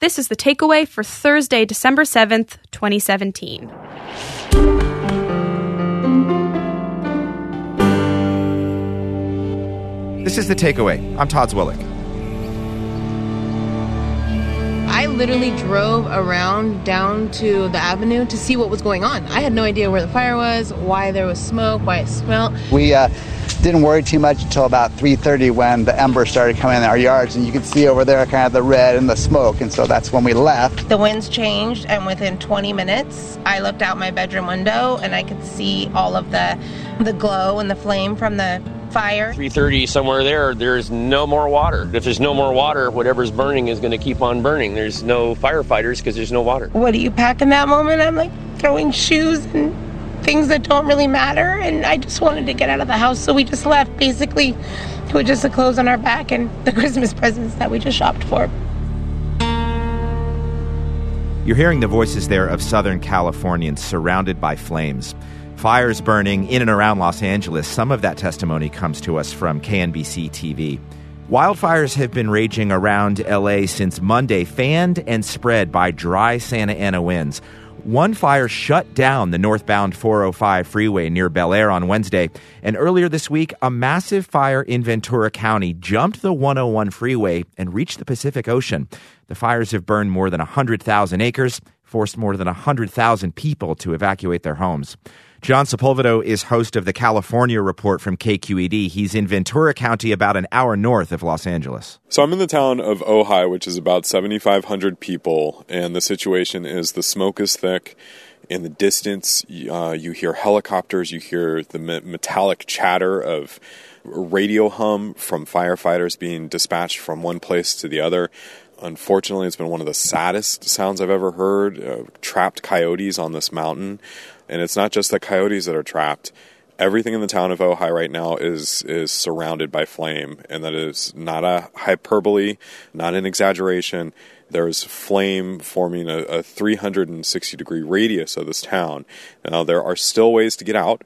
This is the takeaway for Thursday, December 7th, 2017. This is the takeaway. I'm Todd Zwillick. I literally drove around down to the avenue to see what was going on. I had no idea where the fire was, why there was smoke, why it smelled. We didn't worry too much until about 3:30 when the embers started coming in our yards, and you could see over there kind of the red and the smoke, and so that's when we left. The winds changed, and within 20 minutes, I looked out my bedroom window, and I could see all of the glow and the flame from the fire. 3:30, somewhere there's no more water. If there's no more water, whatever's burning is going to keep on burning. There's no firefighters because there's no water. What do you pack in that moment? I'm like throwing shoes and things that don't really matter, and I just wanted to get out of the house, so we just left, basically, with just the clothes on our back and the Christmas presents that we just shopped for. You're hearing the voices there of Southern Californians surrounded by flames. Fires burning in and around Los Angeles. Some of that testimony comes to us from KNBC TV. Wildfires have been raging around L.A. since Monday, fanned and spread by dry Santa Ana winds. One fire shut down the northbound 405 freeway near Bel Air on Wednesday, and earlier this week, a massive fire in Ventura County jumped the 101 freeway and reached the Pacific Ocean. The fires have burned more than 100,000 acres, forced more than 100,000 people to evacuate their homes. John Sepulvedo is host of the California Report from KQED. He's in Ventura County, about an hour north of Los Angeles. So I'm in the town of Ojai, which is about 7,500 people, and the situation is the smoke is thick. In the distance, you hear helicopters, you hear the metallic chatter of radio hum from firefighters being dispatched from one place to the other. Unfortunately, it's been one of the saddest sounds I've ever heard. Trapped coyotes on this mountain. And it's not just the coyotes that are trapped. Everything in the town of Ojai right now is surrounded by flame. And that is not a hyperbole, not an exaggeration. There's flame forming a 360-degree radius of this town. Now, there are still ways to get out.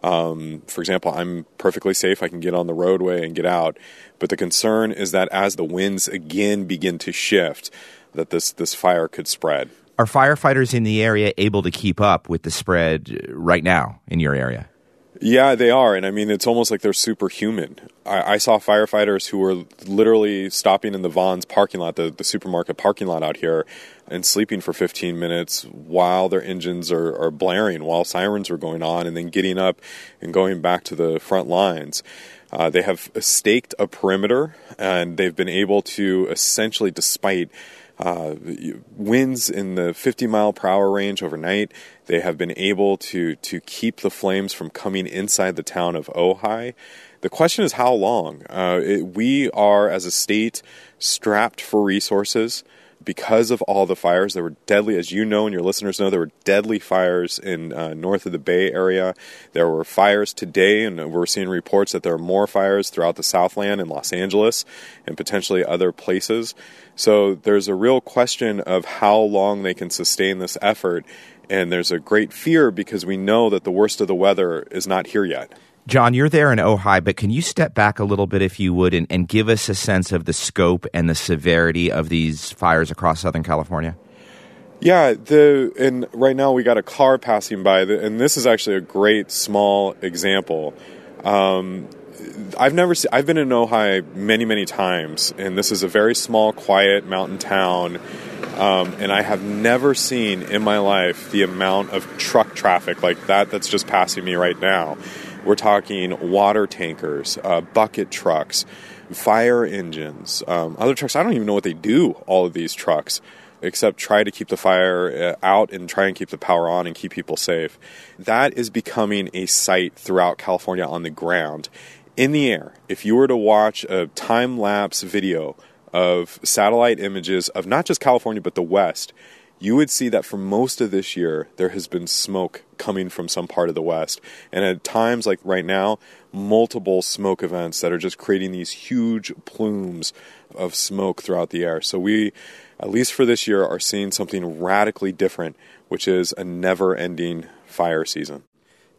For example, I'm perfectly safe. I can get on the roadway and get out. But the concern is that as the winds again begin to shift, that this fire could spread. Are firefighters in the area able to keep up with the spread right now in your area? Yeah, they are. And I mean, it's almost like they're superhuman. I saw firefighters who were literally stopping in the Vons parking lot, the supermarket parking lot out here, and sleeping for 15 minutes while their engines are blaring, while sirens are going on, and then getting up and going back to the front lines. They have staked a perimeter, and they've been able to essentially, despite winds in the 50-mile-per-hour range overnight, they have been able to keep the flames from coming inside the town of Ojai. The question is how long. We are, as a state, strapped for resources because of all the fires. There were deadly, as you know and your listeners know, there were deadly fires in north of the Bay Area. There were fires today, and we're seeing reports that there are more fires throughout the Southland in Los Angeles and potentially other places. So there's a real question of how long they can sustain this effort, and there's a great fear because we know that the worst of the weather is not here yet. John, you're there in Ojai, but can you step back a little bit, if you would, and give us a sense of the scope and the severity of these fires across Southern California? Yeah, and right now we got a car passing by, and this is actually a great small example. I've been in Ojai many, many times, and this is a very small, quiet mountain town, and I have never seen in my life the amount of truck traffic like that's just passing me right now. We're talking water tankers, bucket trucks, fire engines, other trucks. I don't even know what they do, all of these trucks, except try to keep the fire out and try and keep the power on and keep people safe. That is becoming a sight throughout California on the ground. In the air, if you were to watch a time-lapse video of satellite images of not just California but the West, you would see that for most of this year, there has been smoke coming from some part of the West. And at times, like right now, multiple smoke events that are just creating these huge plumes of smoke throughout the air. So we, at least for this year, are seeing something radically different, which is a never-ending fire season.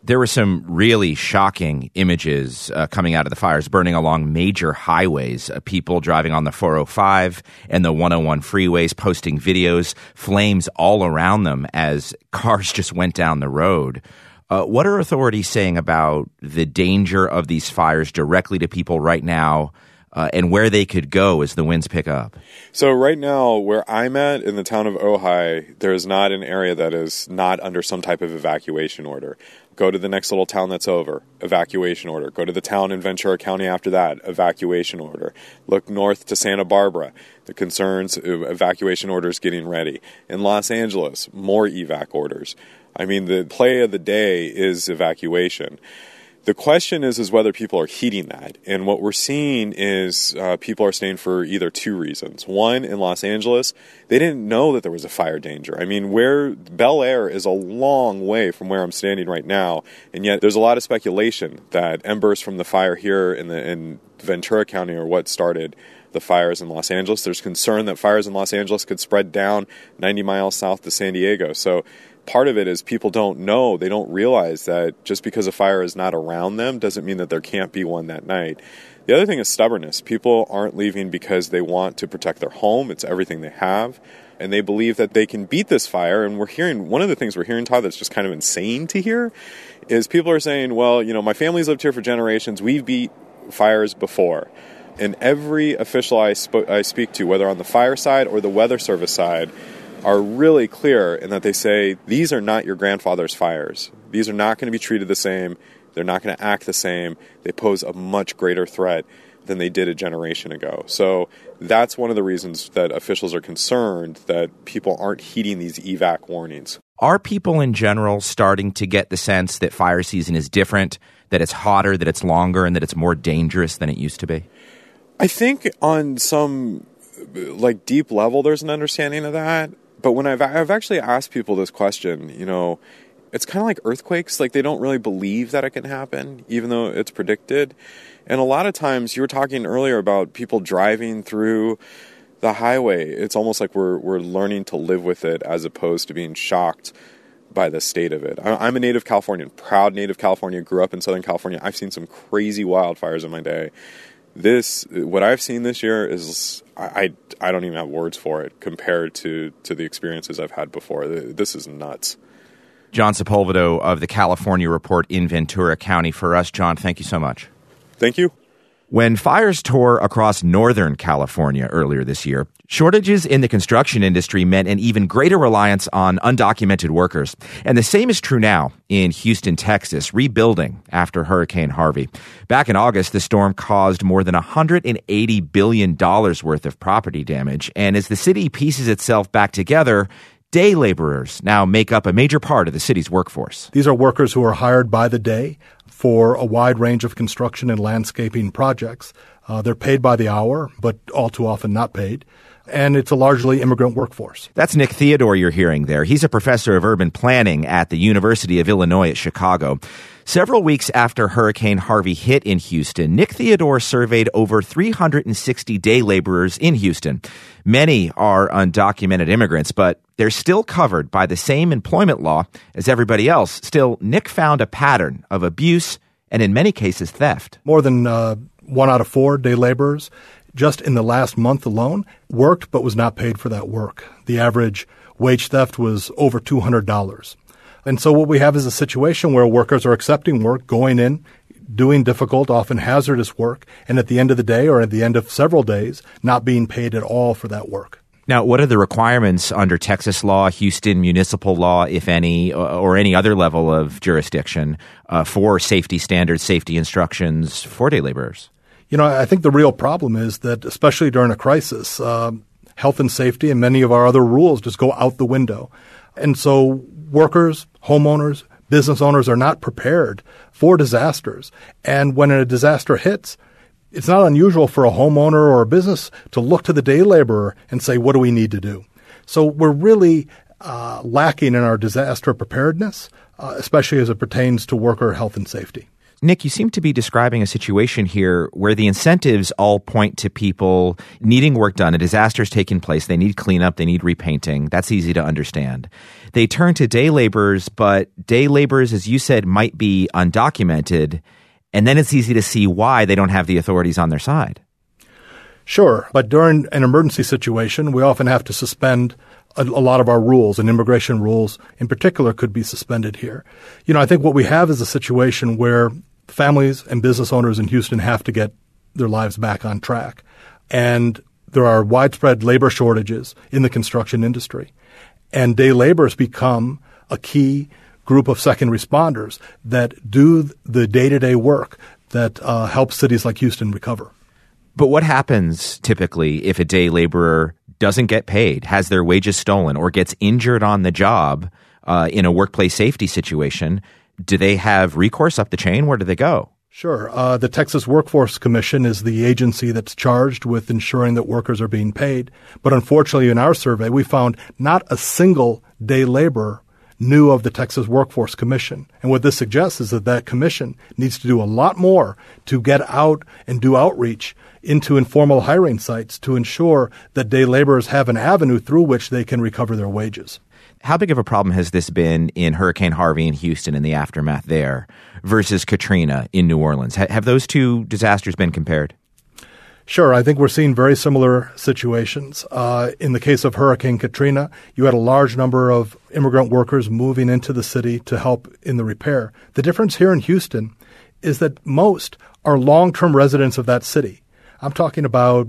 There were some really shocking images coming out of the fires, burning along major highways. People driving on the 405 and the 101 freeways, posting videos, flames all around them as cars just went down the road. What are authorities saying about the danger of these fires directly to people right now, and where they could go as the winds pick up? So right now, where I'm at in the town of Ojai, there is not an area that is not under some type of evacuation order. Go to the next little town that's over, evacuation order. Go to the town in Ventura County after that, evacuation order. Look north to Santa Barbara, the concerns, evacuation orders getting ready. In Los Angeles, more evac orders. I mean, the play of the day is evacuation. The question is whether people are heeding that. And what we're seeing is people are staying for either two reasons. One, in Los Angeles, they didn't know that there was a fire danger. I mean, where Bel Air is a long way from where I'm standing right now, and yet there's a lot of speculation that embers from the fire here in Ventura County are what started the fires in Los Angeles. There's concern that fires in Los Angeles could spread down 90 miles south to San Diego. So part of it is people don't know, they don't realize that just because a fire is not around them doesn't mean that there can't be one that night. The other thing is stubbornness. People aren't leaving because they want to protect their home. It's everything they have. And they believe that they can beat this fire. And one of the things we're hearing, Todd, that's just kind of insane to hear, is people are saying, well, my family's lived here for generations. We've beat fires before. And every official I speak to, whether on the fire side or the weather service side, are really clear in that they say, these are not your grandfather's fires. These are not going to be treated the same. They're not going to act the same. They pose a much greater threat than they did a generation ago. So that's one of the reasons that officials are concerned that people aren't heeding these evac warnings. Are people in general starting to get the sense that fire season is different, that it's hotter, that it's longer, and that it's more dangerous than it used to be? I think on some deep level there's an understanding of that. But when I've actually asked people this question, it's kind of like earthquakes. Like, they don't really believe that it can happen, even though it's predicted. And a lot of times, you were talking earlier about people driving through the highway. It's almost like we're learning to live with it as opposed to being shocked by the state of it. I'm a native Californian, proud native Californian, grew up in Southern California. I've seen some crazy wildfires in my day. What I've seen this year is, I don't even have words for it compared to the experiences I've had before. This is nuts. John Sepulvedo of the California Report in Ventura County. For us, John, thank you so much. Thank you. When fires tore across Northern California earlier this year, shortages in the construction industry meant an even greater reliance on undocumented workers. And the same is true now in Houston, Texas, rebuilding after Hurricane Harvey. Back in August, the storm caused more than $180 billion worth of property damage. And as the city pieces itself back together, day laborers now make up a major part of the city's workforce. These are workers who are hired by the day for a wide range of construction and landscaping projects. They're paid by the hour, but all too often not paid. And it's a largely immigrant workforce. That's Nick Theodore you're hearing there. He's a professor of urban planning at the University of Illinois at Chicago. Several weeks after Hurricane Harvey hit in Houston, Nick Theodore surveyed over 360 day laborers in Houston. Many are undocumented immigrants, but they're still covered by the same employment law as everybody else. Still, Nick found a pattern of abuse and, in many cases, theft. More than 1 out of 4 day laborers, just in the last month alone, worked but was not paid for that work. The average wage theft was over $200. And so what we have is a situation where workers are accepting work, going in, doing difficult, often hazardous work, and at the end of the day or at the end of several days, not being paid at all for that work. Now, what are the requirements under Texas law, Houston municipal law, if any, or any other level of jurisdiction for safety standards, safety instructions for day laborers? I think the real problem is that, especially during a crisis, health and safety and many of our other rules just go out the window. And so workers, homeowners, business owners are not prepared for disasters. And when a disaster hits, it's not unusual for a homeowner or a business to look to the day laborer and say, what do we need to do? So we're really lacking in our disaster preparedness, especially as it pertains to worker health and safety. Nick, you seem to be describing a situation here where the incentives all point to people needing work done. A disaster's taking place. They need cleanup. They need repainting. That's easy to understand. They turn to day laborers, but day laborers, as you said, might be undocumented. And then it's easy to see why they don't have the authorities on their side. Sure. But during an emergency situation, we often have to suspend a lot of our rules, and immigration rules in particular could be suspended here. I think what we have is a situation where families and business owners in Houston have to get their lives back on track. And there are widespread labor shortages in the construction industry. And day laborers become a key group of second responders that do the day-to-day work that helps cities like Houston recover. But what happens typically if a day laborer doesn't get paid, has their wages stolen, or gets injured on the job in a workplace safety situation? Do they have recourse up the chain? Where do they go? Sure. The Texas Workforce Commission is the agency that's charged with ensuring that workers are being paid. But unfortunately, in our survey, we found not a single day laborer knew of the Texas Workforce Commission. And what this suggests is that commission needs to do a lot more to get out and do outreach into informal hiring sites to ensure that day laborers have an avenue through which they can recover their wages. How big of a problem has this been in Hurricane Harvey in Houston and the aftermath there versus Katrina in New Orleans? Have those two disasters been compared? Sure. I think we're seeing very similar situations. In the case of Hurricane Katrina, you had a large number of immigrant workers moving into the city to help in the repair. The difference here in Houston is that most are long-term residents of that city. I'm talking about,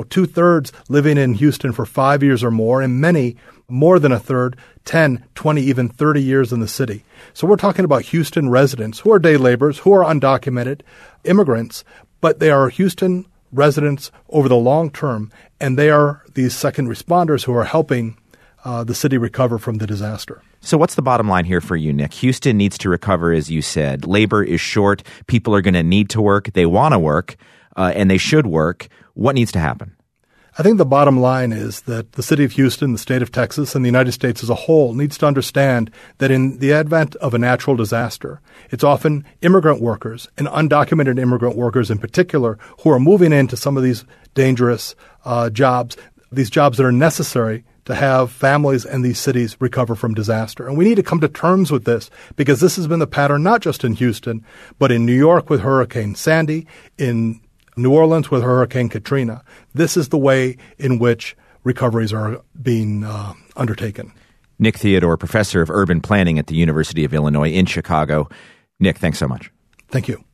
2/3 living in Houston for 5 years or more, and many, more than a third, 10, 20, even 30 years in the city. So we're talking about Houston residents who are day laborers, who are undocumented immigrants, but they are Houston residents over the long term, and they are these second responders who are helping the city recover from the disaster. So what's the bottom line here for you, Nick? Houston needs to recover, as you said. Labor is short. People are going to need to work. They want to work, and they should work. What needs to happen? I think the bottom line is that the city of Houston, the state of Texas, and the United States as a whole needs to understand that in the advent of a natural disaster, it's often immigrant workers and undocumented immigrant workers in particular who are moving into some of these dangerous jobs, these jobs that are necessary to have families and these cities recover from disaster. And we need to come to terms with this because this has been the pattern not just in Houston, but in New York with Hurricane Sandy, in New Orleans with Hurricane Katrina. This is the way in which recoveries are being undertaken. Nick Theodore, professor of urban planning at the University of Illinois in Chicago. Nick, thanks so much. Thank you.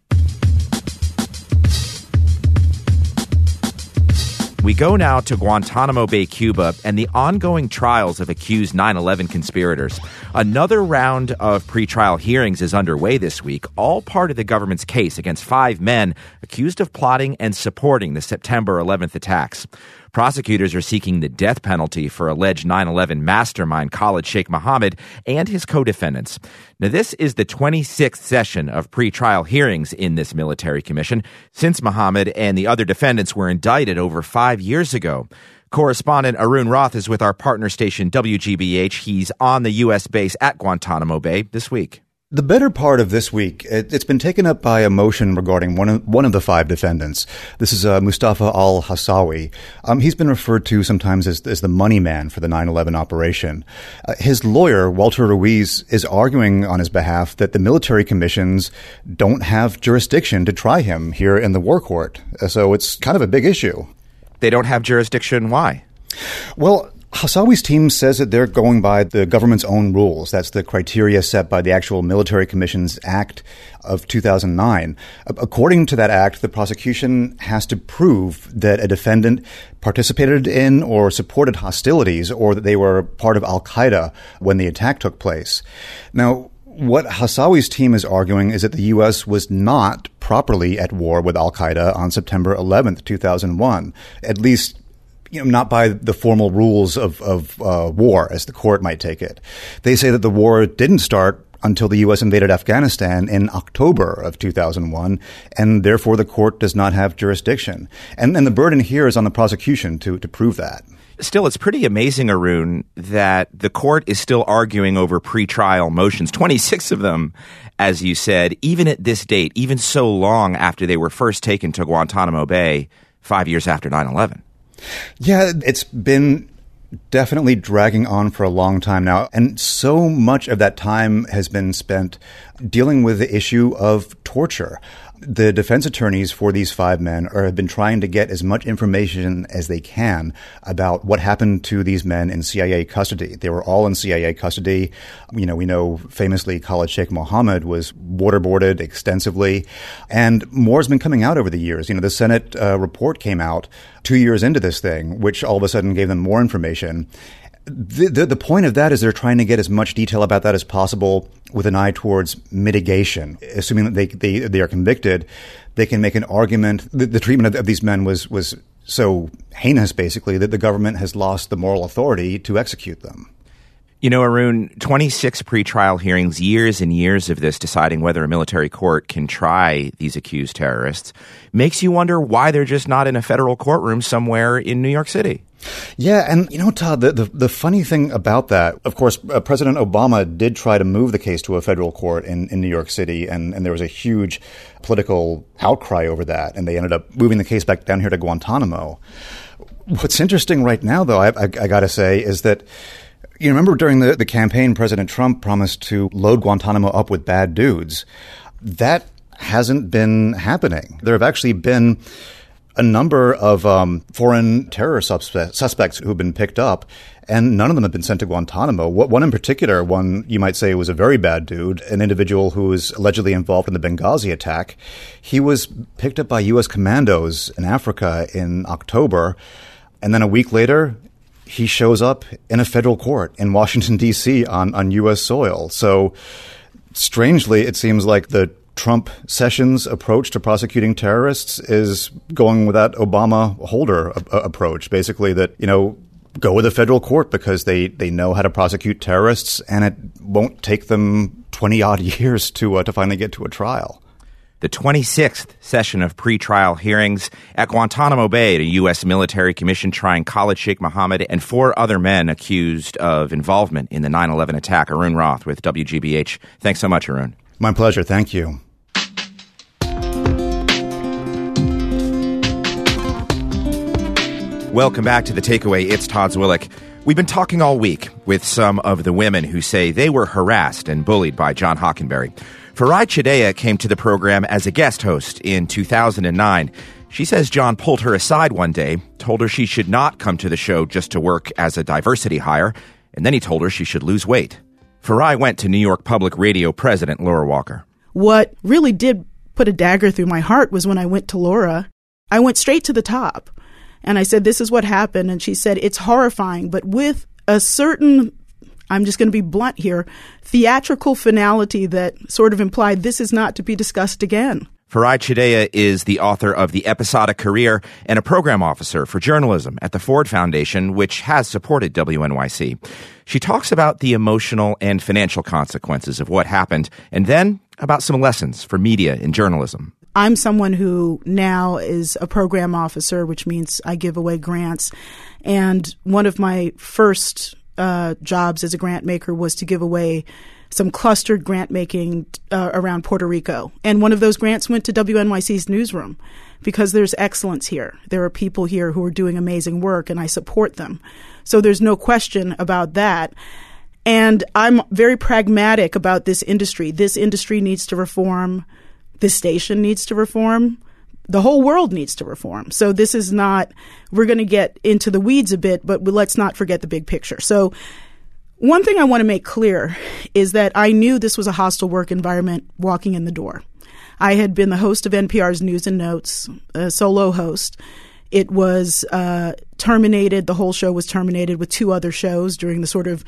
We go now to Guantanamo Bay, Cuba, and the ongoing trials of accused 9/11 conspirators. Another round of pretrial hearings is underway this week, all part of the government's case against 5 men accused of plotting and supporting the September 11th attacks. Prosecutors are seeking the death penalty for alleged 9/11 mastermind Khalid Sheikh Mohammed and his co-defendants. Now, this is the 26th session of pretrial hearings in this military commission since Mohammed and the other defendants were indicted over 5 years ago. Correspondent Arun Roth is with our partner station WGBH. He's on the U.S. base at Guantanamo Bay this week. The better part of this week, it's been taken up by a motion regarding one of the 5 defendants. This is Mustafa al-Hassawi. He's been referred to sometimes as the money man for the 9/11 operation. His lawyer, Walter Ruiz, is arguing on his behalf that the military commissions don't have jurisdiction to try him here in the war court. So it's kind of a big issue. They don't have jurisdiction? Why? Well, Hassawi's team says that they're going by the government's own rules. That's the criteria set by the actual Military Commissions Act of 2009. According to that act, the prosecution has to prove that a defendant participated in or supported hostilities or that they were part of al-Qaeda when the attack took place. Now, what Hassawi's team is arguing is that the U.S. was not properly at war with al-Qaeda on September 11th, 2001, at least not by the formal rules of war, as the court might take it. They say that the war didn't start until the U.S. invaded Afghanistan in October of 2001, and therefore the court does not have jurisdiction. And the burden here is on the prosecution to prove that. Still, it's pretty amazing, Arun, that the court is still arguing over pretrial motions, 26 of them, as you said, even at this date, even so long after they were first taken to Guantanamo Bay 5 years after 9/11. Yeah, it's been definitely dragging on for a long time now. And so much of that time has been spent dealing with the issue of torture. The defense attorneys for these 5 men have been trying to get as much information as they can about what happened to these men in CIA custody. They were all in CIA custody. We know famously Khalid Sheikh Mohammed was waterboarded extensively. And more has been coming out over the years. The Senate report came out 2 years into this thing, which all of a sudden gave them more information. The point of that is they're trying to get as much detail about that as possible with an eye towards mitigation. Assuming that they are convicted, they can make an argument. The treatment of these men was so heinous, basically, that the government has lost the moral authority to execute them. Arun, 26 pretrial hearings, years and years of this, deciding whether a military court can try these accused terrorists, makes you wonder why they're just not in a federal courtroom somewhere in New York City. Yeah, and Todd, the funny thing about that, of course, President Obama did try to move the case to a federal court in New York City, and there was a huge political outcry over that, and they ended up moving the case back down here to Guantanamo. What's interesting right now, though, I got to say, is that you remember during the campaign, President Trump promised to load Guantanamo up with bad dudes. That hasn't been happening. There have actually been a number of foreign terror suspects who've been picked up, and none of them have been sent to Guantanamo. One in particular, one you might say was a very bad dude, an individual who was allegedly involved in the Benghazi attack. He was picked up by U.S. commandos in Africa in October, and then a week later, he shows up in a federal court in Washington, D.C. on U.S. soil. So strangely, it seems like the Trump-Sessions approach to prosecuting terrorists is going with that Obama-Holder approach, basically that, go with a federal court because they know how to prosecute terrorists, and it won't take them 20-odd years to finally get to a trial. The 26th session of pretrial hearings at Guantanamo Bay at a U.S. military commission trying Khalid Sheikh Mohammed and 4 other men accused of involvement in the 9/11 attack. Arun Roth with WGBH. Thanks so much, Arun. My pleasure. Thank you. Welcome back to The Takeaway. It's Todd Zwillich. We've been talking all week with some of the women who say they were harassed and bullied by John Hockenberry. Farai Chideya came to the program as a guest host in 2009. She says John pulled her aside one day, told her she should not come to the show just to work as a diversity hire, and then he told her she should lose weight. Farai went to New York Public Radio president Laura Walker. What really did put a dagger through my heart was when I went to Laura. I went straight to the top, and I said, this is what happened. And she said, it's horrifying, but with a certain, I'm just going to be blunt here, theatrical finality that sort of implied this is not to be discussed again. Farai Chideya is the author of The Episodic Career and a program officer for journalism at the Ford Foundation, which has supported WNYC. She talks about the emotional and financial consequences of what happened, and then about some lessons for media and journalism. I'm someone who now is a program officer, which means I give away grants. And one of my first jobs as a grant maker was to give away some clustered grant making around Puerto Rico. And one of those grants went to WNYC's newsroom because there's excellence here. There are people here who are doing amazing work, and I support them. So there's no question about that. And I'm very pragmatic about this industry. This industry needs to reform. This station needs to reform. The whole world needs to reform. So this is not, we're going to get into the weeds a bit, but let's not forget the big picture. So one thing I want to make clear is that I knew this was a hostile work environment walking in the door. I had been the host of NPR's News and Notes, a solo host. It was terminated. The whole show was terminated with 2 other shows during the sort of,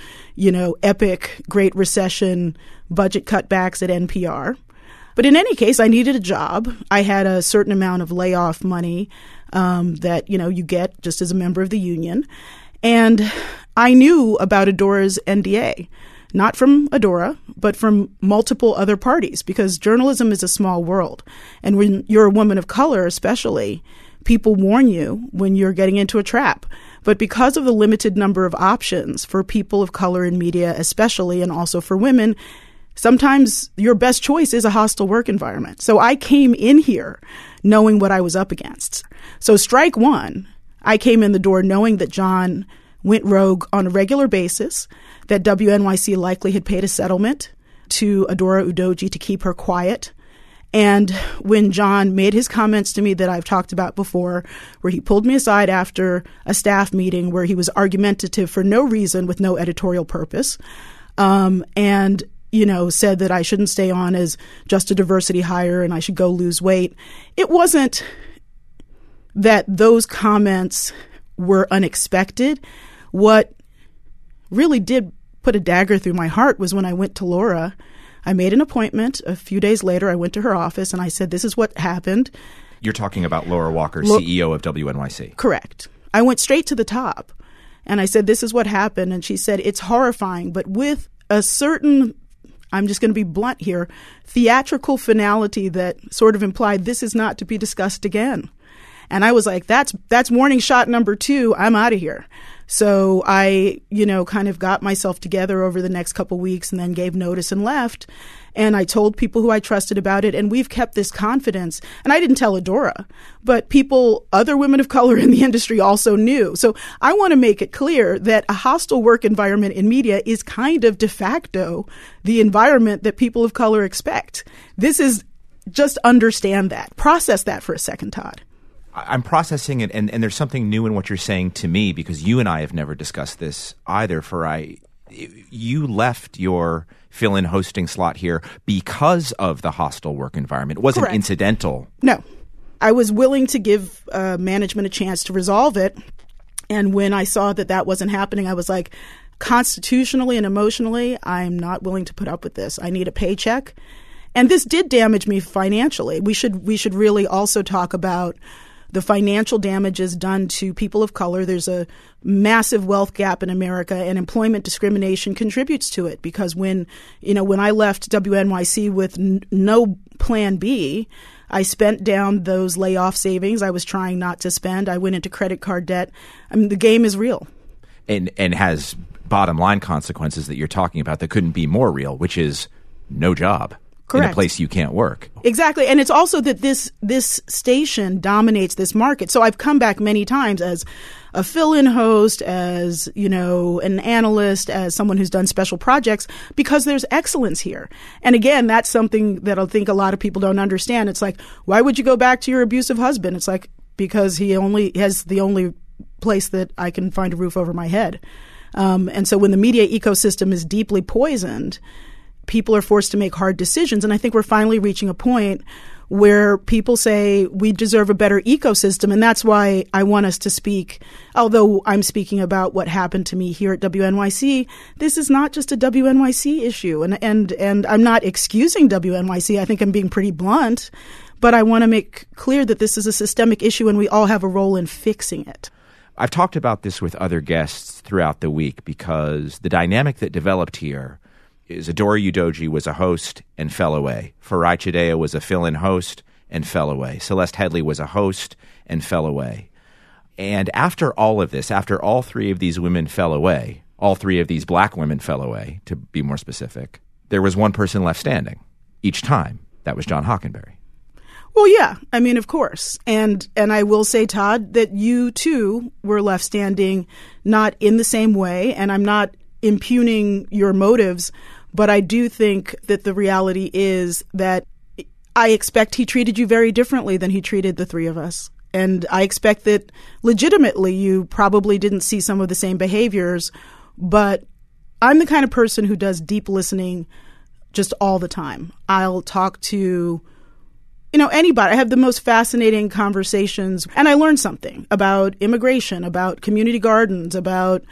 epic Great Recession budget cutbacks at NPR. But in any case, I needed a job. I had a certain amount of layoff money that, you get just as a member of the union. And I knew about Adora's NDA, not from Adora, but from multiple other parties, because journalism is a small world. And when you're a woman of color especially, people warn you when you're getting into a trap. But because of the limited number of options for people of color in media, especially, and also for women, sometimes your best choice is a hostile work environment. So I came in here knowing what I was up against. So strike one, I came in the door knowing that John went rogue on a regular basis, that WNYC likely had paid a settlement to Adora Udoji to keep her quiet. And when John made his comments to me that I've talked about before, where he pulled me aside after a staff meeting where he was argumentative for no reason with no editorial purpose, and, said that I shouldn't stay on as just a diversity hire and I should go lose weight. It wasn't that those comments were unexpected. What really did put a dagger through my heart was when I went to Laura. I made an appointment. A few days later, I went to her office and I said, this is what happened. You're talking about Laura Walker, CEO of WNYC. Correct. I went straight to the top and I said, this is what happened. And she said, it's horrifying, but with a certain, I'm just going to be blunt here, theatrical finality that sort of implied this is not to be discussed again. And I was like, that's warning shot number 2. I'm out of here. So I, kind of got myself together over the next couple weeks and then gave notice and left. And I told people who I trusted about it. And we've kept this confidence. And I didn't tell Adora, but other women of color in the industry also knew. So I want to make it clear that a hostile work environment in media is kind of de facto the environment that people of color expect. This is just understand that. Process that for a second, Todd. I'm processing it, and there's something new in what you're saying to me, because you and I have never discussed this either. You left your fill-in hosting slot here because of the hostile work environment. It wasn't incidental. No. I was willing to give management a chance to resolve it, and when I saw that wasn't happening, I was like, constitutionally and emotionally, I'm not willing to put up with this. I need a paycheck. And this did damage me financially. We should really also talk about the financial damages done to people of color. There's a massive wealth gap in America, and employment discrimination contributes to it, because when I left WNYC with no plan B, I spent down those layoff savings I was trying not to spend. I went into credit card debt. I mean, the game is real. And has bottom line consequences that you're talking about that couldn't be more real, which is no job. Correct. In a place you can't work. Exactly. And it's also that this station dominates this market. So I've come back many times as a fill-in host, as, an analyst, as someone who's done special projects, because there's excellence here. And again, that's something that I think a lot of people don't understand. It's like, why would you go back to your abusive husband? It's like, because he only has the only place that I can find a roof over my head. And so when the media ecosystem is deeply poisoned, people are forced to make hard decisions. And I think we're finally reaching a point where people say we deserve a better ecosystem. And that's why I want us to speak, although I'm speaking about what happened to me here at WNYC, this is not just a WNYC issue. And I'm not excusing WNYC. I think I'm being pretty blunt, but I want to make clear that this is a systemic issue and we all have a role in fixing it. I've talked about this with other guests throughout the week, because the dynamic that developed here is Adora Udoji was a host and fell away. Farai Chideya was a fill-in host and fell away. Celeste Headlee was a host and fell away. And after all of this, after all 3 of these women fell away, all 3 of these black women fell away, to be more specific, there was one person left standing each time. That was John Hockenberry. Well, yeah. I mean, of course. And I will say, Todd, that you too were left standing, not in the same way. And I'm not impugning your motives, but I do think that the reality is that I expect he treated you very differently than he treated the 3 of us. And I expect that legitimately you probably didn't see some of the same behaviors, but I'm the kind of person who does deep listening just all the time. I'll talk to anybody. I have the most fascinating conversations, and I learn something about immigration, about community gardens, about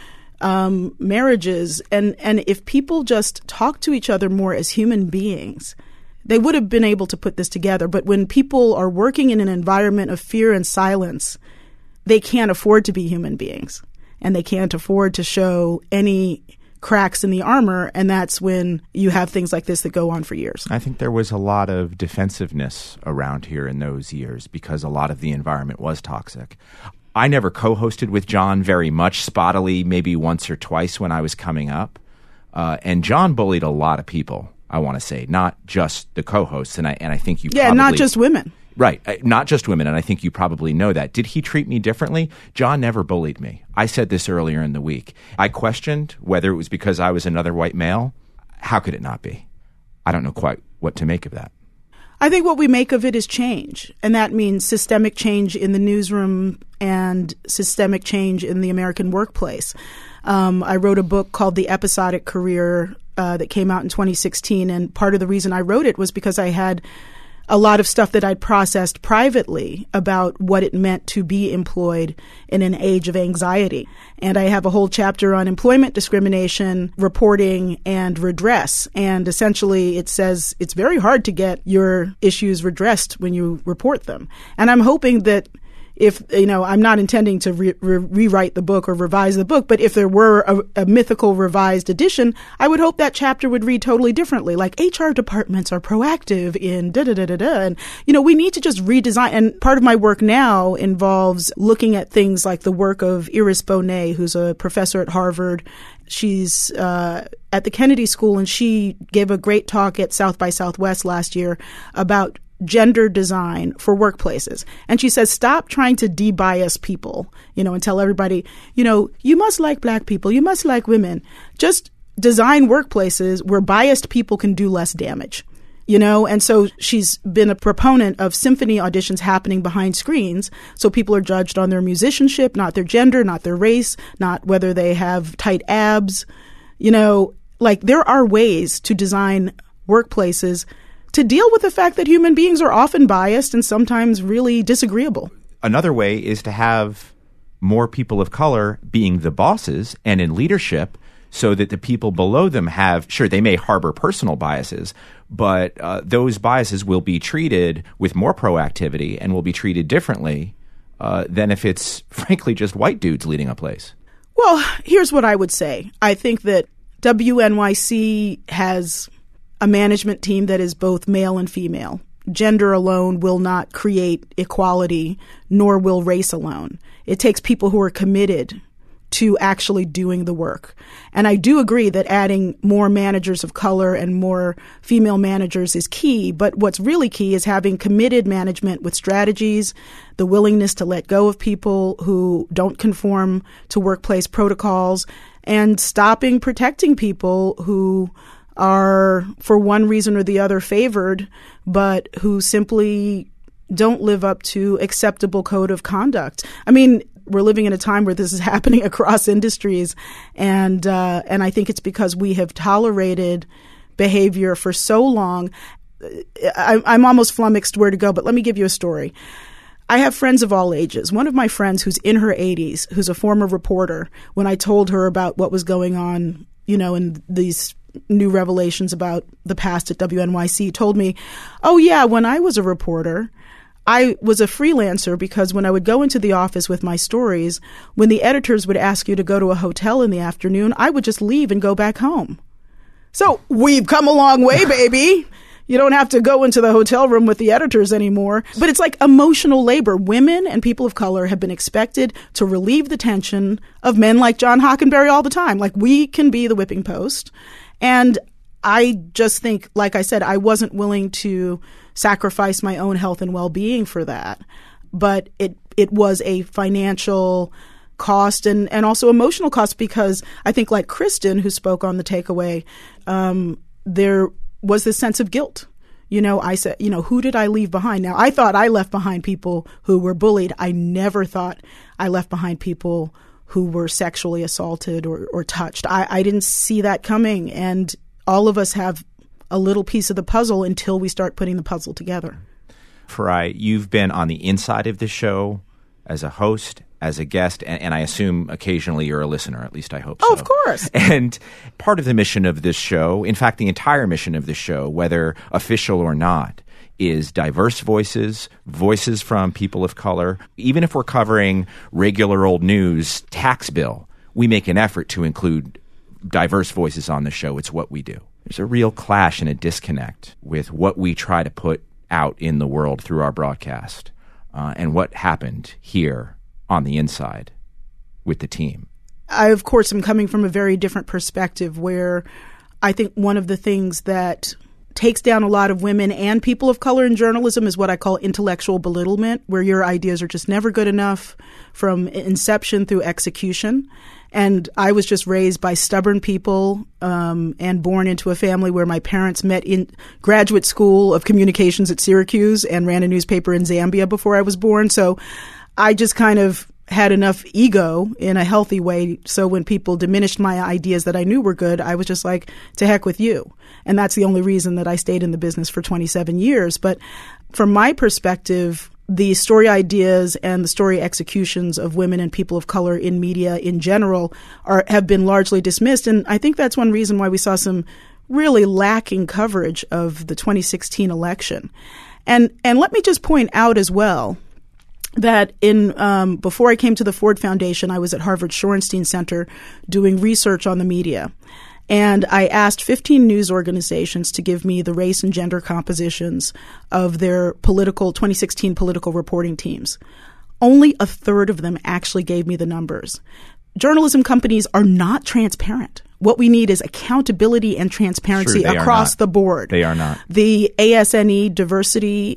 marriages. And if people just talk to each other more as human beings, they would have been able to put this together. But when people are working in an environment of fear and silence, they can't afford to be human beings, and they can't afford to show any cracks in the armor, and that's when you have things like this that go on for years. I think there was a lot of defensiveness around here in those years because a lot of the environment was toxic. I never co-hosted with John very much, spottily, maybe once or twice when I was coming up. And John bullied a lot of people, I want to say, not just the co-hosts. And I think you probably... not just women. Right. Not just women. And I think you probably know that. Did he treat me differently? John never bullied me. I said this earlier in the week. I questioned whether it was because I was another white male. How could it not be? I don't know quite what to make of that. I think what we make of it is change. And that means systemic change in the newsroom and systemic change in the American workplace. I wrote a book called The Episodic Career that came out in 2016. And part of the reason I wrote it was because I had a lot of stuff that I'd processed privately about what it meant to be employed in an age of anxiety. And I have a whole chapter on employment discrimination, reporting, and redress. And essentially it says it's very hard to get your issues redressed when you report them. And I'm hoping that if, I'm not intending to rewrite the book or revise the book, but if there were a mythical revised edition, I would hope that chapter would read totally differently. Like HR departments are proactive in da-da-da-da-da. And, we need to just redesign. And part of my work now involves looking at things like the work of Iris Bonet, who's a professor at Harvard. She's at the Kennedy School, and she gave a great talk at South by Southwest last year about gender design for workplaces. And she says, stop trying to de-bias people, and tell everybody, you must like black people, you must like women. Just design workplaces where biased people can do less damage, And so she's been a proponent of symphony auditions happening behind screens. So people are judged on their musicianship, not their gender, not their race, not whether they have tight abs. There are ways to design workplaces to deal with the fact that human beings are often biased and sometimes really disagreeable. Another way is to have more people of color being the bosses and in leadership so that the people below them they may harbor personal biases, but those biases will be treated with more proactivity and will be treated differently than if it's, frankly, just white dudes leading a place. Well, here's what I would say. I think that WNYC has a management team that is both male and female. Gender alone will not create equality, nor will race alone. It takes people who are committed to actually doing the work. And I do agree that adding more managers of color and more female managers is key, but what's really key is having committed management with strategies, the willingness to let go of people who don't conform to workplace protocols, and stopping protecting people who are, for one reason or the other, favored, but who simply don't live up to acceptable code of conduct. I mean, we're living in a time where this is happening across industries, and I think it's because we have tolerated behavior for so long. I'm almost flummoxed where to go, but let me give you a story. I have friends of all ages. One of my friends who's in her 80s, who's a former reporter, when I told her about what was going on, in these new revelations about the past at WNYC, told me, oh yeah, when I was a reporter, I was a freelancer because when I would go into the office with my stories, when the editors would ask you to go to a hotel in the afternoon, I would just leave and go back home. So we've come a long way, baby. You don't have to go into the hotel room with the editors anymore. But it's like emotional labor. Women and people of color have been expected to relieve the tension of men like John Hockenberry all the time. Like, we can be the whipping post. And I just think, like I said, I wasn't willing to sacrifice my own health and well-being for that. But it was a financial cost and also emotional cost, because I think, like Kristen, who spoke on the takeaway, there was this sense of guilt. I said, who did I leave behind? Now, I thought I left behind people who were bullied. I never thought I left behind people who were sexually assaulted or touched. I didn't see that coming. And all of us have a little piece of the puzzle until we start putting the puzzle together. Farai, you've been on the inside of the show as a host, as a guest, and I assume occasionally you're a listener. At least I hope so. Oh, of course. And part of the mission of this show, in fact, the entire mission of this show, whether official or not, is diverse voices from people of color. Even if we're covering regular old news, tax bill, we make an effort to include diverse voices on the show. It's what we do. There's a real clash and a disconnect with what we try to put out in the world through our broadcast and what happened here on the inside with the team. I, of course, am coming from a very different perspective where I think one of the things that takes down a lot of women and people of color in journalism is what I call intellectual belittlement, where your ideas are just never good enough from inception through execution. And I was just raised by stubborn people and born into a family where my parents met in graduate school of communications at Syracuse and ran a newspaper in Zambia before I was born. So I just kind of had enough ego in a healthy way. So when people diminished my ideas that I knew were good, I was just like, to heck with you. And that's the only reason that I stayed in the business for 27 years. But from my perspective, the story ideas and the story executions of women and people of color in media in general have been largely dismissed. And I think that's one reason why we saw some really lacking coverage of the 2016 election. And let me just point out as well that before I came to the Ford Foundation, I was at Harvard Shorenstein Center doing research on the media. And I asked 15 news organizations to give me the race and gender compositions of their 2016 political reporting teams. Only a third of them actually gave me the numbers. Journalism companies are not transparent. What we need is accountability and transparency across the board. They are not. The ASNE diversity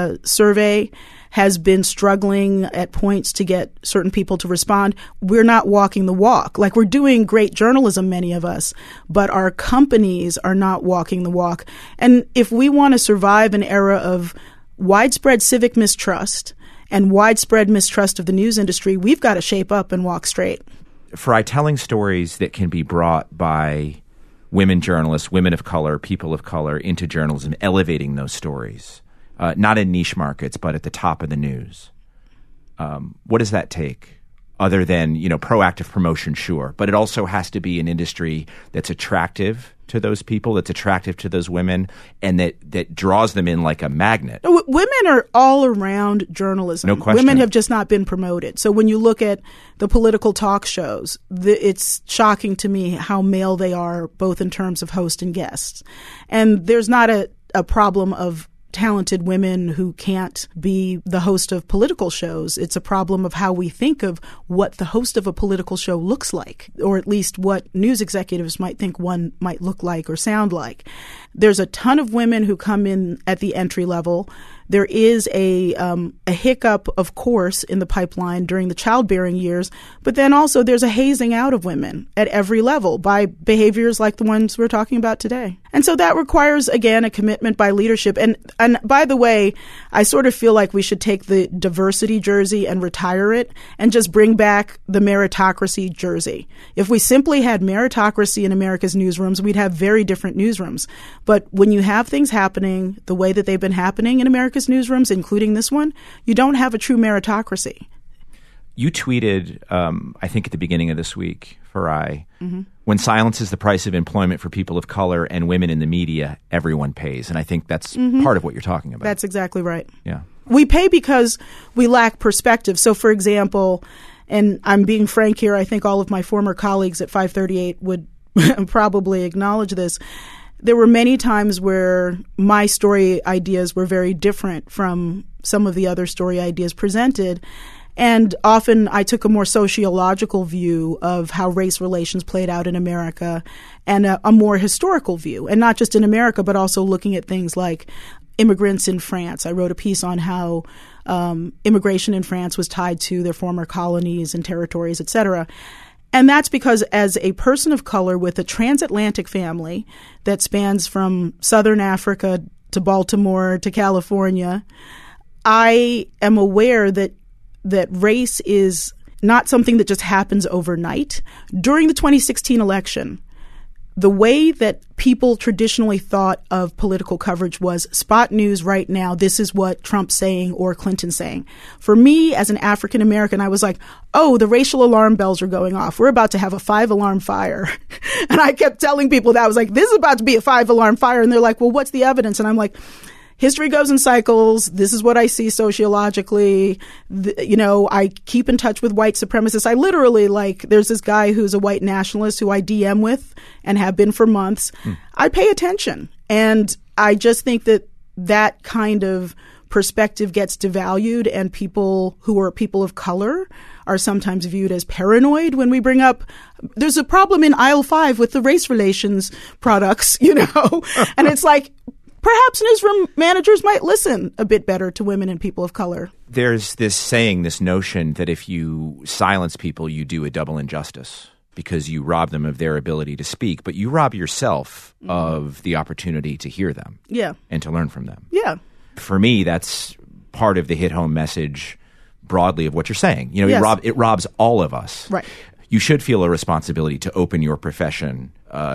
survey has been struggling at points to get certain people to respond. We're not walking the walk. Like, we're doing great journalism, many of us, but our companies are not walking the walk. And if we want to survive an era of widespread civic mistrust and widespread mistrust of the news industry, we've got to shape up and walk straight. For telling stories that can be brought by women journalists, women of color, people of color into journalism, elevating those stories, not in niche markets, but at the top of the news. What does that take? Other than, proactive promotion, sure. But it also has to be an industry that's attractive to those people, that's attractive to those women, and that draws them in like a magnet. Women are all around journalism. No question. Women have just not been promoted. So when you look at the political talk shows, it's shocking to me how male they are, both in terms of host and guests. And there's not a problem of talented women who can't be the host of political shows. It's a problem of how we think of what the host of a political show looks like, or at least what news executives might think one might look like or sound like. There's a ton of women who come in at the entry level. There is a hiccup, of course, in the pipeline during the childbearing years, but then also there's a hazing out of women at every level by behaviors like the ones we're talking about today. And so that requires, again, a commitment by leadership. And by the way, I sort of feel like we should take the diversity jersey and retire it and just bring back the meritocracy jersey. If we simply had meritocracy in America's newsrooms, we'd have very different newsrooms. But when you have things happening the way that they've been happening in America's newsrooms, including this one, you don't have a true meritocracy. You tweeted, I think at the beginning of this week, when silence is the price of employment for people of color and women in the media, everyone pays. And I think that's part of what you're talking about. That's exactly right. Yeah. We pay because we lack perspective. So, for example, and I'm being frank here, I think all of my former colleagues at 538 would probably acknowledge this. There were many times where my story ideas were very different from some of the other story ideas presented. And often I took a more sociological view of how race relations played out in America and a more historical view. And not just in America, but also looking at things like immigrants in France. I wrote a piece on how immigration in France was tied to their former colonies and territories, et cetera. And that's because as a person of color with a transatlantic family that spans from Southern Africa to Baltimore to California, I am aware that race is not something that just happens overnight. During the 2016 election, the way that people traditionally thought of political coverage was spot news right now. This is what Trump's saying or Clinton's saying. For me, as an African American, I was like, oh, the racial alarm bells are going off. We're about to have a 5-alarm fire. And I kept telling people that. I was like, this is about to be a 5-alarm fire. And they're like, well, what's the evidence? And I'm like, history goes in cycles. This is what I see sociologically. I keep in touch with white supremacists. I literally, there's this guy who's a white nationalist who I DM with and have been for months. I pay attention. And I just think that kind of perspective gets devalued, and people who are people of color are sometimes viewed as paranoid when we bring up there's a problem in aisle 5 with the race relations products, and it's like perhaps newsroom managers might listen a bit better to women and people of color. There's this notion that if you silence people, you do a double injustice because you rob them of their ability to speak, but you rob yourself of the opportunity to hear them and to learn from them. Yeah. For me, that's part of the hit-home message broadly of what you're saying. It robs all of us. Right. You should feel a responsibility to open your profession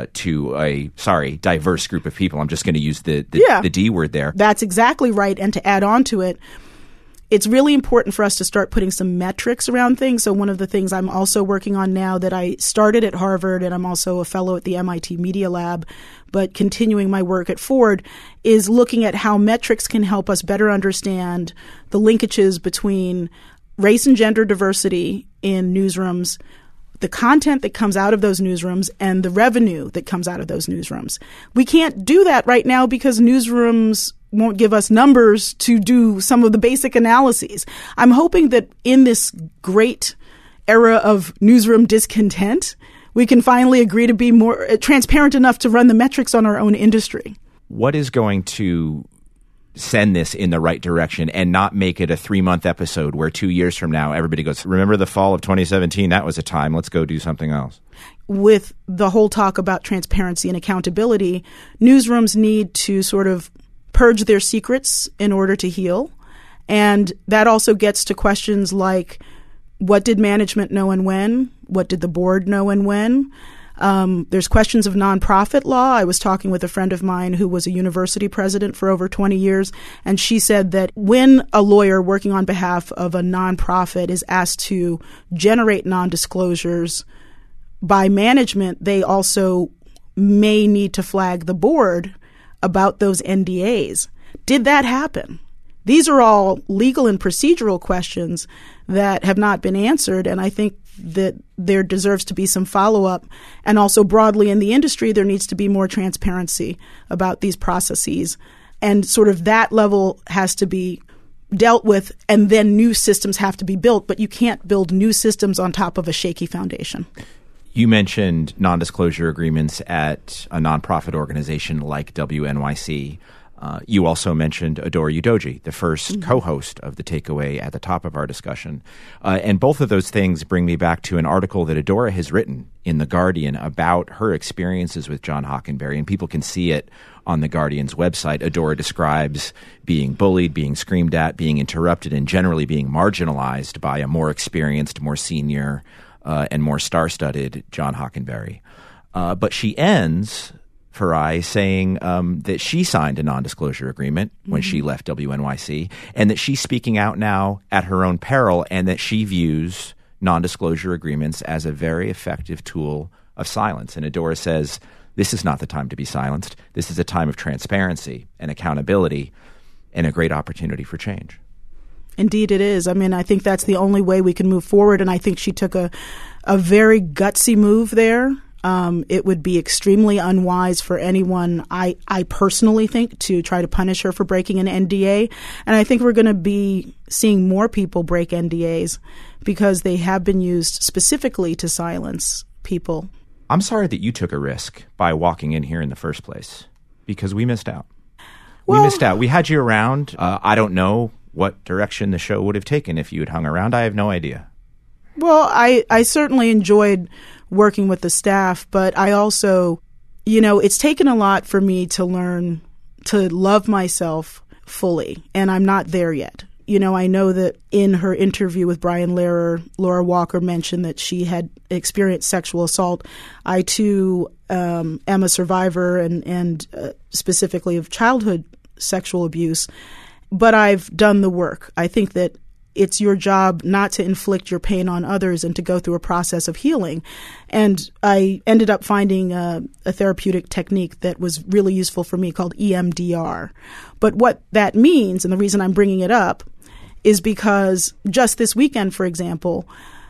to a diverse group of people. I'm just going to use the D word there. That's exactly right. And to add on to it, it's really important for us to start putting some metrics around things. So one of the things I'm also working on now that I started at Harvard, and I'm also a fellow at the MIT Media Lab, but continuing my work at Ford, is looking at how metrics can help us better understand the linkages between race and gender diversity in newsrooms, the content that comes out of those newsrooms, and the revenue that comes out of those newsrooms. We can't do that right now because newsrooms won't give us numbers to do some of the basic analyses. I'm hoping that in this great era of newsroom discontent, we can finally agree to be more transparent enough to run the metrics on our own industry. What is going to send this in the right direction and not make it a 3-month episode where 2 years from now everybody goes, remember the fall of 2017? That was a time. Let's go do something else. With the whole talk about transparency and accountability, newsrooms need to sort of purge their secrets in order to heal. And that also gets to questions like, what did management know and when? What did the board know and when? There's questions of nonprofit law. I was talking with a friend of mine who was a university president for over 20 years, and she said that when a lawyer working on behalf of a nonprofit is asked to generate non-disclosures by management, they also may need to flag the board about those NDAs. Did that happen? These are all legal and procedural questions that have not been answered, and I think that there deserves to be some follow-up. And also broadly in the industry, there needs to be more transparency about these processes. And sort of that level has to be dealt with, and then new systems have to be built, but you can't build new systems on top of a shaky foundation. You mentioned non-disclosure agreements at a nonprofit organization like WNYC. You also mentioned Adora Udoji, the first co-host of The Takeaway at the top of our discussion. And both of those things bring me back to an article that Adora has written in The Guardian about her experiences with John Hockenberry, and people can see it on The Guardian's website. Adora describes being bullied, being screamed at, being interrupted, and generally being marginalized by a more experienced, more senior, and more star-studded John Hockenberry. But she ends Farai saying that she signed a non-disclosure agreement when she left WNYC, and that she's speaking out now at her own peril, and that she views non-disclosure agreements as a very effective tool of silence. And Adora says, this is not the time to be silenced. This is a time of transparency and accountability and a great opportunity for change. Indeed it is. I mean, I think that's the only way we can move forward, and I think she took a very gutsy move there. It would be extremely unwise for anyone, I personally think, to try to punish her for breaking an NDA. And I think we're going to be seeing more people break NDAs because they have been used specifically to silence people. I'm sorry that you took a risk by walking in here in the first place, because we missed out. We missed out. We had you around. I don't know what direction the show would have taken if you had hung around. I have no idea. Well, I certainly enjoyed working with the staff, but I also, it's taken a lot for me to learn to love myself fully, and I'm not there yet. I know that in her interview with Brian Lehrer, Laura Walker mentioned that she had experienced sexual assault. I, too, am a survivor and specifically of childhood sexual abuse, but I've done the work. I think that it's your job not to inflict your pain on others and to go through a process of healing. And I ended up finding a therapeutic technique that was really useful for me called EMDR. But what that means, and the reason I'm bringing it up, is because just this weekend, for example,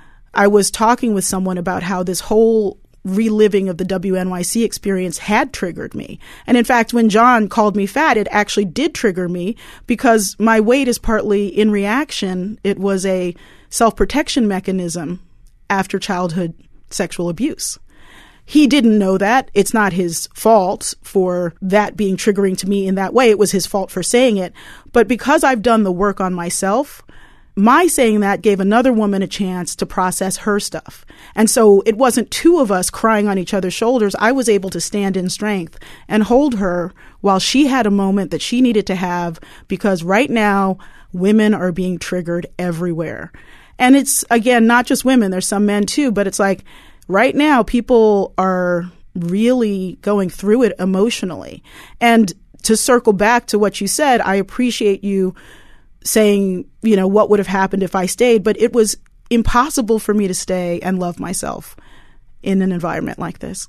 I was talking with someone about how this whole reliving of the WNYC experience had triggered me. And in fact, when John called me fat, it actually did trigger me because my weight is partly in reaction. It was a self-protection mechanism after childhood sexual abuse. He didn't know that. It's not his fault for that being triggering to me in that way. It was his fault for saying it. But because I've done the work on myself, my saying that gave another woman a chance to process her stuff. And so it wasn't two of us crying on each other's shoulders. I was able to stand in strength and hold her while she had a moment that she needed to have, because right now women are being triggered everywhere. And it's, again, not just women. There's some men too, but it's like right now people are really going through it emotionally. And to circle back to what you said, I appreciate you saying, you know, what would have happened if I stayed, but it was impossible for me to stay and love myself in an environment like this.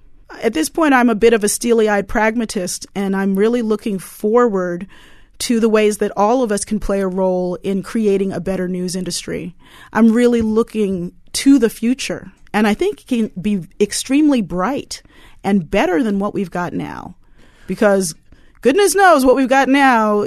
At this point, I'm a bit of a steely-eyed pragmatist, and I'm really looking forward to the ways that all of us can play a role in creating a better news industry. I'm really looking to the future, and I think it can be extremely bright and better than what we've got now, because goodness knows what we've got now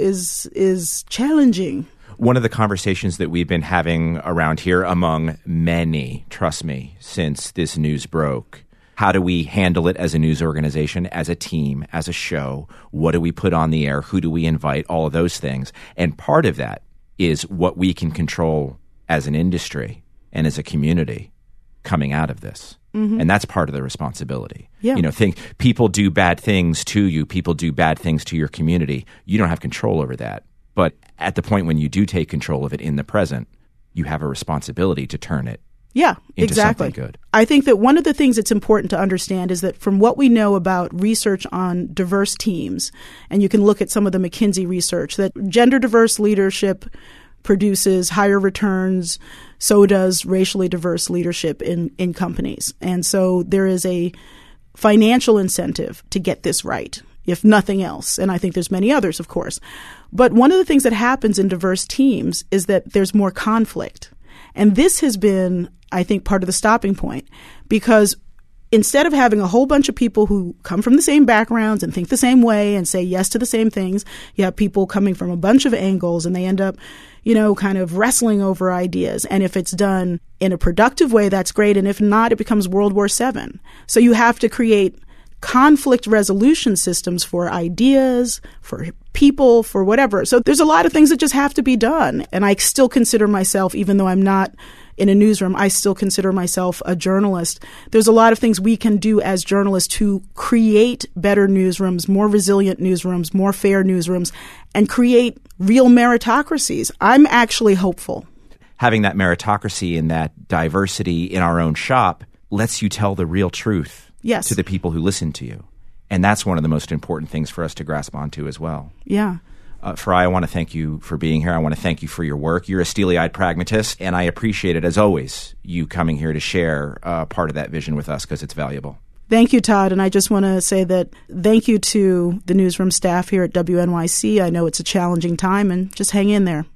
is challenging. One of the conversations that we've been having around here among many, trust me, since this news broke, how do we handle it as a news organization, as a team, as a show? What do we put on the air? Who do we invite? All of those things. And part of that is what we can control as an industry and as a community coming out of this. Mm-hmm. And that's part of the responsibility. Yeah. You know, people do bad things to you. People do bad things to your community. You don't have control over that. But at the point when you do take control of it in the present, you have a responsibility to turn it into something good. I think that one of the things that's important to understand is that from what we know about research on diverse teams, and you can look at some of the McKinsey research, that gender diverse leadership produces higher returns, so does racially diverse leadership in companies. And so there is a financial incentive to get this right, if nothing else. And I think there's many others, of course. But one of the things that happens in diverse teams is that there's more conflict. And this has been, I think, part of the stopping point, because instead of having a whole bunch of people who come from the same backgrounds and think the same way and say yes to the same things, you have people coming from a bunch of angles, and they end up, you know, kind of wrestling over ideas. And if it's done in a productive way, that's great. And if not, it becomes World War VII. So you have to create conflict resolution systems for ideas, for people, for whatever. So there's a lot of things that just have to be done. And I still consider myself, even though I'm not in a newsroom, I still consider myself a journalist. There's a lot of things we can do as journalists to create better newsrooms, more resilient newsrooms, more fair newsrooms, and create real meritocracies. I'm actually hopeful. Having that meritocracy and that diversity in our own shop lets you tell the real truth to the people who listen to you. And that's one of the most important things for us to grasp onto as well. Yeah. Farai, I want to thank you for being here. I want to thank you for your work. You're a steely-eyed pragmatist, and I appreciate it, as always, you coming here to share part of that vision with us, because it's valuable. Thank you, Todd. And I just want to say that thank you to the newsroom staff here at WNYC. I know it's a challenging time, and just hang in there.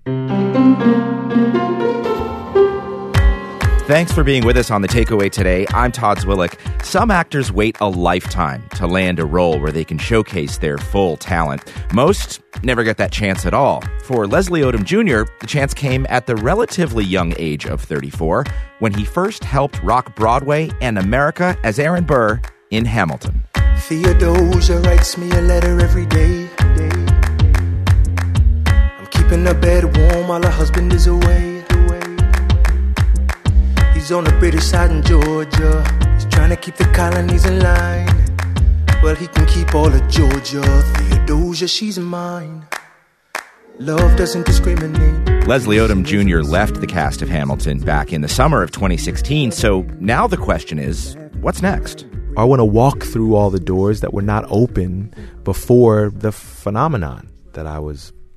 Thanks for being with us on The Takeaway today. I'm Todd Zwillich. Some actors wait a lifetime to land a role where they can showcase their full talent. Most never get that chance at all. For Leslie Odom Jr., the chance came at the relatively young age of 34 when he first helped rock Broadway and America as Aaron Burr in Hamilton. Theodosia writes me a letter every day. I'm keeping her bed warm while her husband is away. He's on the British side in Georgia. He's trying to keep the colonies in line. Well, he can keep all of Georgia. Theodosia, she's mine. Love doesn't discriminate. Leslie Odom Jr. left the cast of Hamilton back in the summer of 2016. So now the question is, what's next? I want to walk through all the doors that were not open before the phenomenon that I was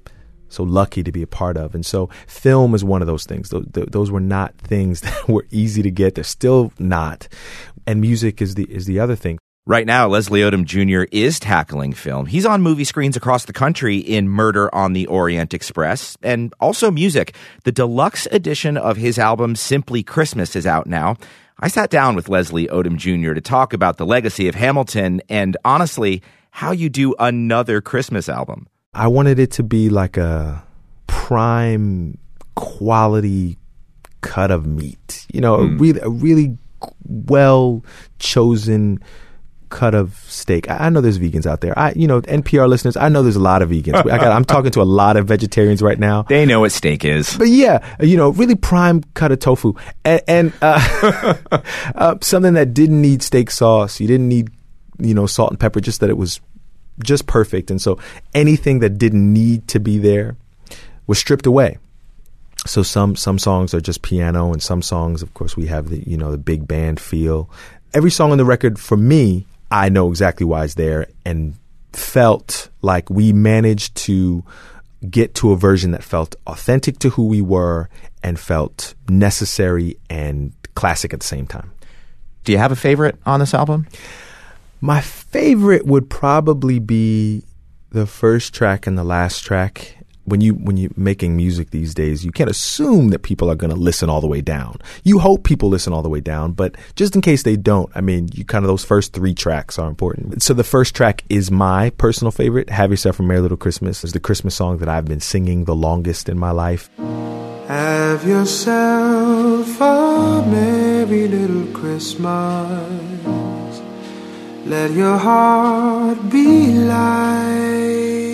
so lucky to be a part of. And so film is one of those things. Those were not things that were easy to get. They're still not. And music is the other thing. Right now, Leslie Odom Jr. is tackling film. He's on movie screens across the country in Murder on the Orient Express, and also music. The deluxe edition of his album Simply Christmas is out now. I sat down with Leslie Odom Jr. to talk about the legacy of Hamilton and, honestly, how you do another Christmas album. I wanted it to be like a prime quality cut of meat, a really well chosen cut of steak. I know there's vegans out there. NPR listeners, I know there's a lot of vegans. I'm talking to a lot of vegetarians right now. They know what steak is. But yeah, really prime cut of tofu and something that didn't need steak sauce. You didn't need, salt and pepper, just that it was just perfect. And so anything that didn't need to be there was stripped away. So some songs are just piano, and some songs, of course, we have the big band feel. Every song on the record, for me, I know exactly why it's there, and felt like we managed to get to a version that felt authentic to who we were and felt necessary and classic at the same time. Do you have a favorite on this album? My favorite would probably be the first track and the last track. When you're making music these days, you can't assume that people are going to listen all the way down. You hope people listen all the way down, but just in case they don't, those first 3 tracks are important. So the first track is my personal favorite. Have Yourself a Merry Little Christmas is the Christmas song that I've been singing the longest in my life. Have yourself a merry little Christmas. Let your heart be light.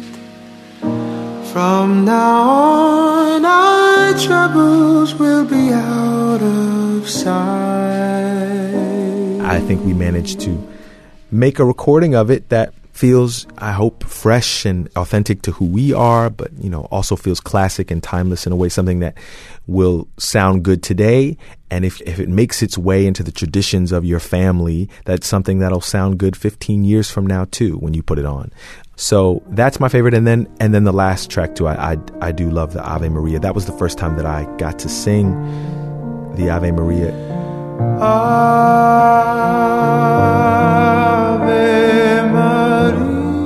From now on, our troubles will be out of sight. I think we managed to make a recording of it that feels, I hope, fresh and authentic to who we are, but, also feels classic and timeless in a way, something that will sound good today. And if it makes its way into the traditions of your family, that's something that'll sound good 15 years from now, too, when you put it on. So that's my favorite. And then the last track, too, I do love the Ave Maria. That was the first time that I got to sing the Ave Maria. Ave Maria,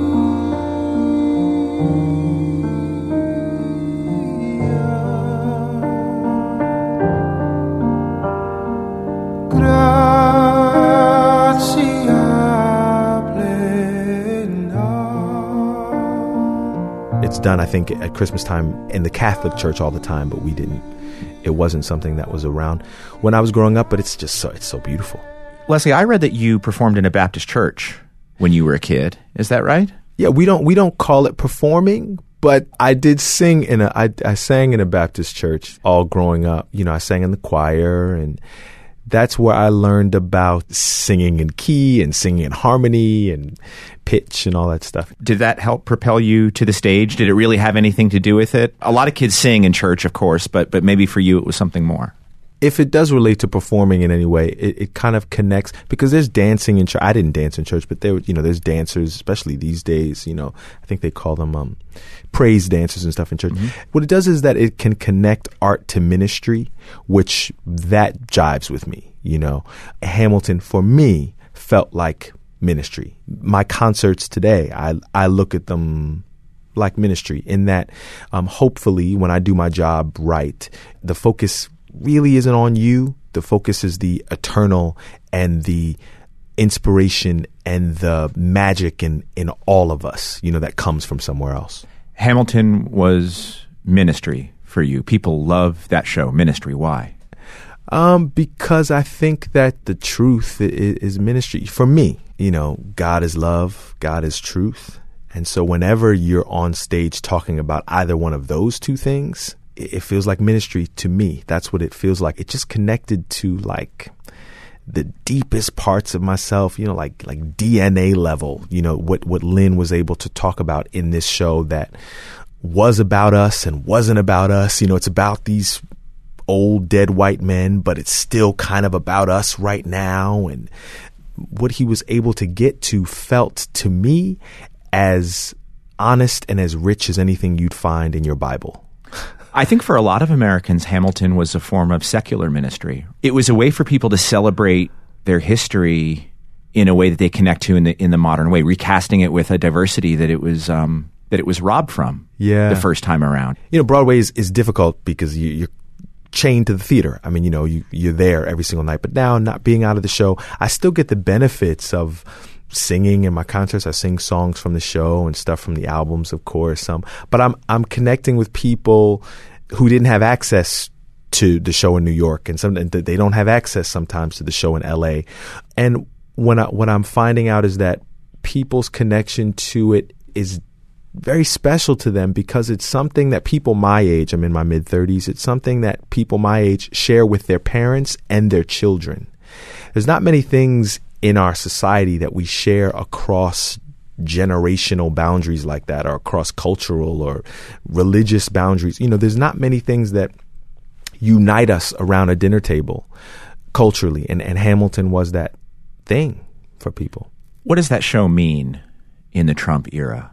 It's done, I think, at Christmas time in the Catholic Church all the time, but it wasn't something that was around when I was growing up, but it's so beautiful. Leslie, I read that you performed in a Baptist church when you were a kid. Is that right? Yeah, we don't call it performing, but I did sing I sang in a Baptist church all growing up. I sang in the choir, and that's where I learned about singing in key and singing in harmony and pitch and all that stuff. Did that help propel you to the stage? Did it really have anything to do with it? A lot of kids sing in church, of course, but maybe for you it was something more. If it does relate to performing in any way, it kind of connects, because there's dancing in church. I didn't dance in church, but there's dancers, especially these days. I think they call them praise dancers and stuff in church. Mm-hmm. What it does is that it can connect art to ministry, which that jives with me. Hamilton for me felt like ministry. My concerts today, I look at them like ministry in that hopefully when I do my job right, the focus really isn't on you. The focus is the eternal and the inspiration and the magic in all of us, that comes from somewhere else. Hamilton was ministry for you. People love that show, Ministry. Why? Because I think that the truth is ministry. For me, God is love, God is truth. And so whenever you're on stage talking about either one of those two things, it feels like ministry to me. That's what it feels like. It just connected to like the deepest parts of myself, like DNA level, what Lynn was able to talk about in this show that was about us and wasn't about us. It's about these old dead white men, but it's still kind of about us right now. And what he was able to get to felt to me as honest and as rich as anything you'd find in your Bible. I think for a lot of Americans, Hamilton was a form of secular ministry. It was a way for people to celebrate their history in a way that they connect to in the modern way, recasting it with a diversity that it was robbed from the first time around. Broadway is difficult because you're chained to the theater. I mean, you're there every single night. But now, not being out of the show, I still get the benefits of singing in my concerts. I sing songs from the show and stuff from the albums, of course. But I'm connecting with people who didn't have access to the show in New York, and they don't have access sometimes to the show in LA. And what I'm finding out is that people's connection to it is very special to them because it's something that people my age, I'm in my mid-30s, it's something that people my age share with their parents and their children. There's not many things in our society that we share across generational boundaries like that, or across cultural or religious boundaries. There's not many things that unite us around a dinner table culturally, and Hamilton was that thing for people. What does that show mean in the Trump era?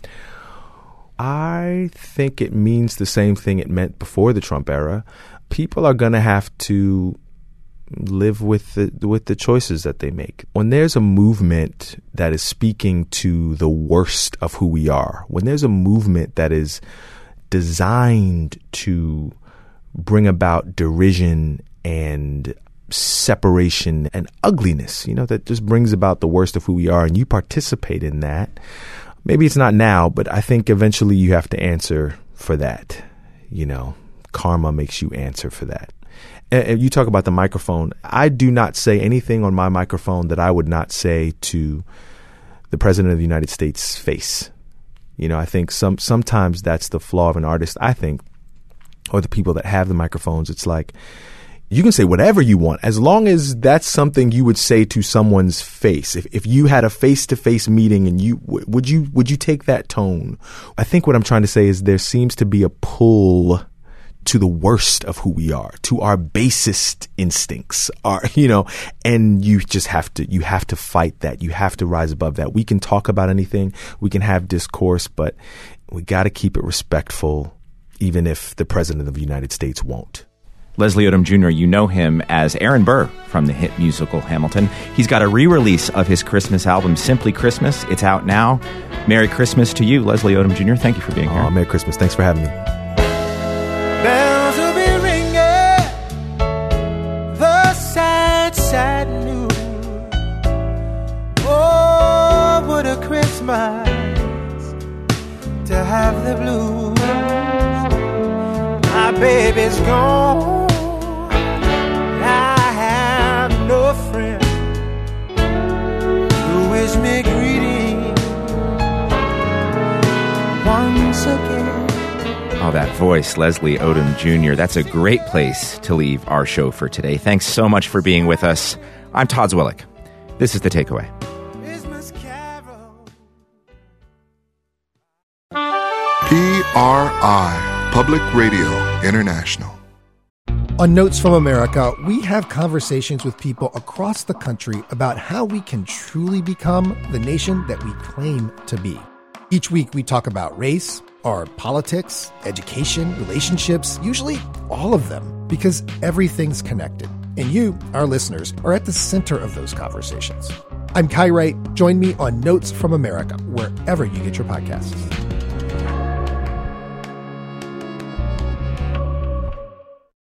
I think it means the same thing it meant before the Trump era. People are going to have to live with the choices that they make. When there's a movement that is speaking to the worst of who we are, when there's a movement that is designed to bring about derision and separation and ugliness, that just brings about the worst of who we are, and you participate in that, maybe it's not now, but I think eventually you have to answer for that. Karma makes you answer for that. And you talk about the microphone. I do not say anything on my microphone that I would not say to the President of the United States' face. I think sometimes that's the flaw of an artist, I think, or the people that have the microphones. It's like, you can say whatever you want as long as that's something you would say to someone's face. If you had a face-to-face meeting and would you take that tone? I think what I'm trying to say is there seems to be a pull to the worst of who we are, to our basest instincts, and you just have to fight that. You have to rise above that. We can talk about anything, we can have discourse, but we got to keep it respectful, even if the President of the United States won't. Leslie Odom Jr., you know him as Aaron Burr from the hit musical Hamilton. He's got a re-release of his Christmas album, Simply Christmas. It's out now. Merry Christmas to you, Leslie Odom Jr. Thank you for being here. Merry Christmas. Thanks for having me. Bells will be ringing, the sad, sad news. Oh, what a Christmas to have the blues. My baby's gone, I have no friend to wish me greeting once again. Oh, that voice, Leslie Odom Jr. That's a great place to leave our show for today. Thanks so much for being with us. I'm Todd Zwillich. This is The Takeaway. PRI, Public Radio International. On Notes from America, we have conversations with people across the country about how we can truly become the nation that we claim to be. Each week we talk about race, our politics, education, relationships, usually all of them, because everything's connected. And you, our listeners, are at the center of those conversations. I'm Kai Wright. Join me on Notes from America, wherever you get your podcasts.